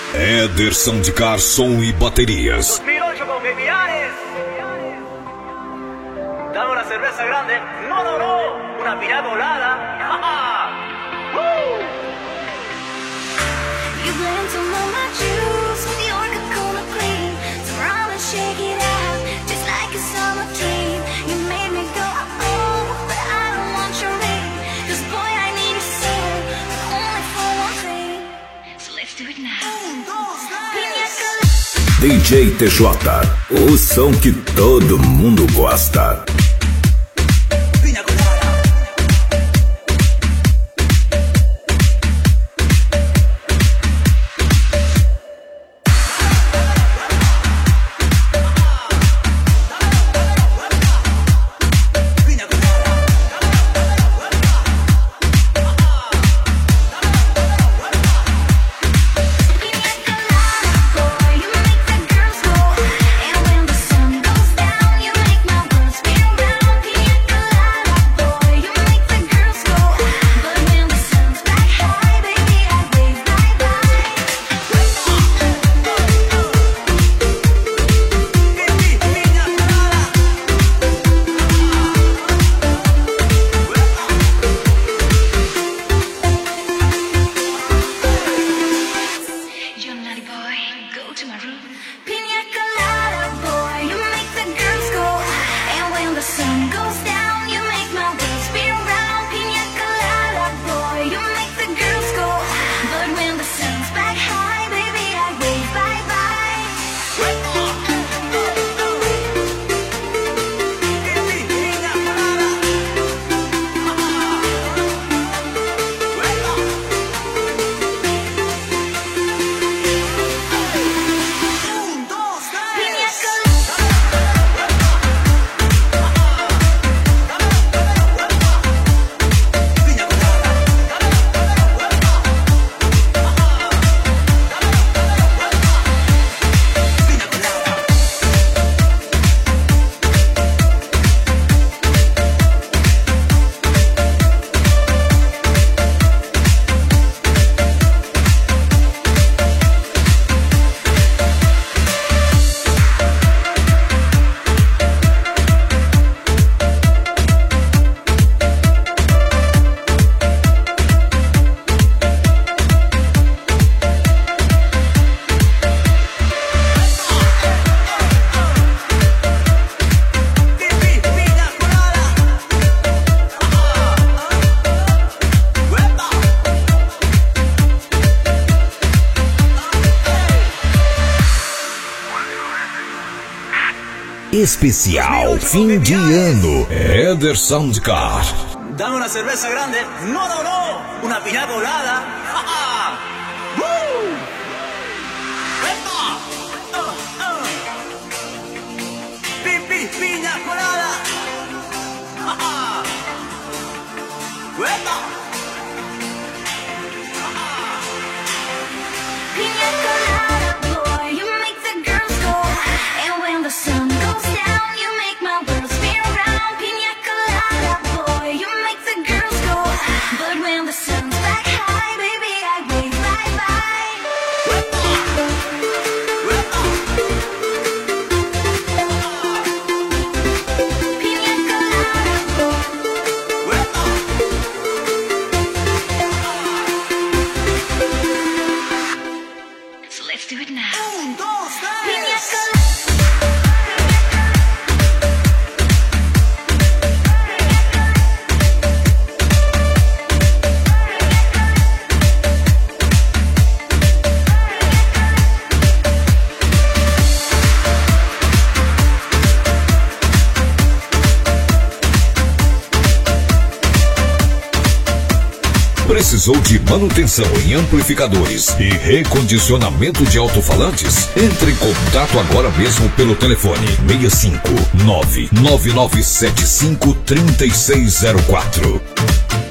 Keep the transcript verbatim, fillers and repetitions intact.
Ederson de Car, som e baterias. dos mil ocho con Baby-Ares. Dame una cerveza grande. No, no, no. Una piña colada. uh! You blame some of my juice with your Coca-Cola cream. Turn around and shake it out, just like a summer dream. You made me go, oh, but I don't want your ring. 'Cause boy, I need you so, but only for one thing. So let's do it now. D J T J, o som que todo mundo gosta. Especial fim de ano, Ederson de Car. Dame una cerveza grande. No, no, no. Una piña colada. uh, uh, uh. Pi, pi, piña colada. uh, Piña colada, boy, you make the girls go. And when the sun goes down, you make my world spin around. Piña colada, boy, you make the girls go. But when the sun's back high, baby, I wave bye-bye. Piña colada, so let's do it now. Piña colada. Precisou de manutenção em amplificadores e recondicionamento de alto-falantes? Entre em contato agora mesmo pelo telefone seis cinco nove nove nove sete cinco três seis zero quatro.